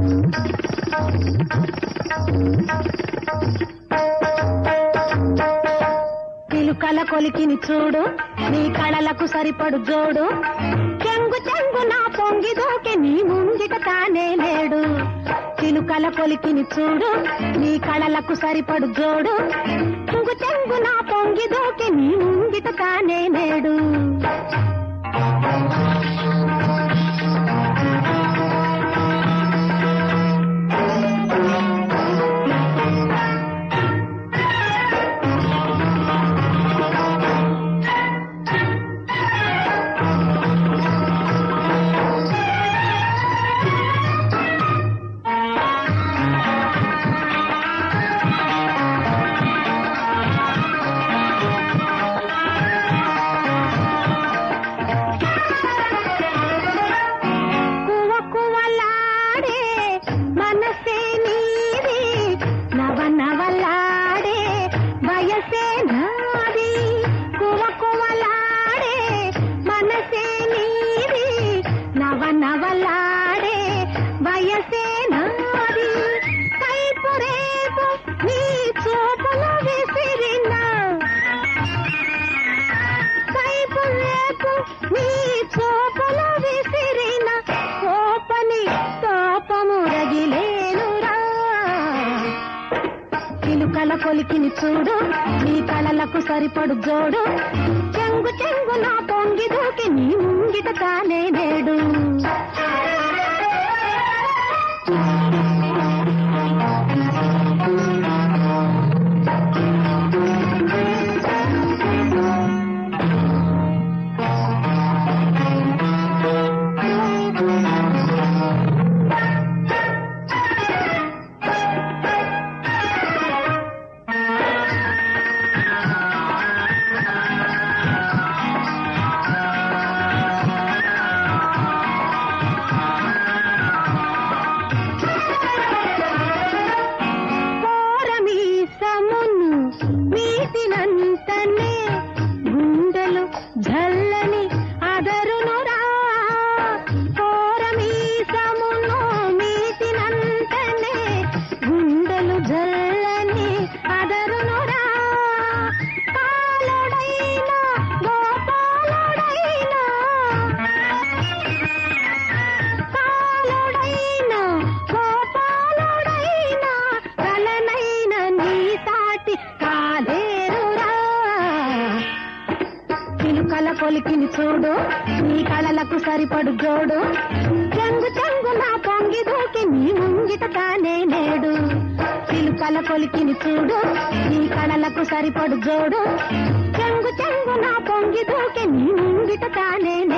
చిలుకల కొలికిని చూడు, నీ కళలకు సరిపడు జోడు. చెంగు చెంగు నా పొంగి దూకి నీ ముంగిట తానే లేడు. చిలుకల కొలికిని చూడు, నీ కళలకు సరిపడు జోడు. చెంగు చెంగు నా పొంగి దూకి నీ ముంగిట తానే లేడు. చిలుకల కొలికిని చూడు, నీ కళలకు సరిపడు జోడు. చెంగు చెంగు నా పొంగి దూకి నీ ముంగిట తానే నేడు. మీటినంతనే గుండెలు జల్లని అదరునురా. కోరమీసమును మీటినంతనే గుండెలు జల్లని అదరునురా. పాలుడైనా గోపాలుడైనా, పాలుడైనా గోపాలుడైనా, కలనైన నీ సాటి కాలేరురా. చిలుకల కొలికిని చూడు, నీ కళలకు సరిపడు జోడు. చెంగు చెంగు నా పొంగి దూకి నీ ముంగిట తానే నేడు. చిలుకల కొలికిని చూడు, నీ కళలకు సరిపడు జోడు. చెంగు చెంగు నా పొంగి దూకి నీ ముంగిట తానే నేడు.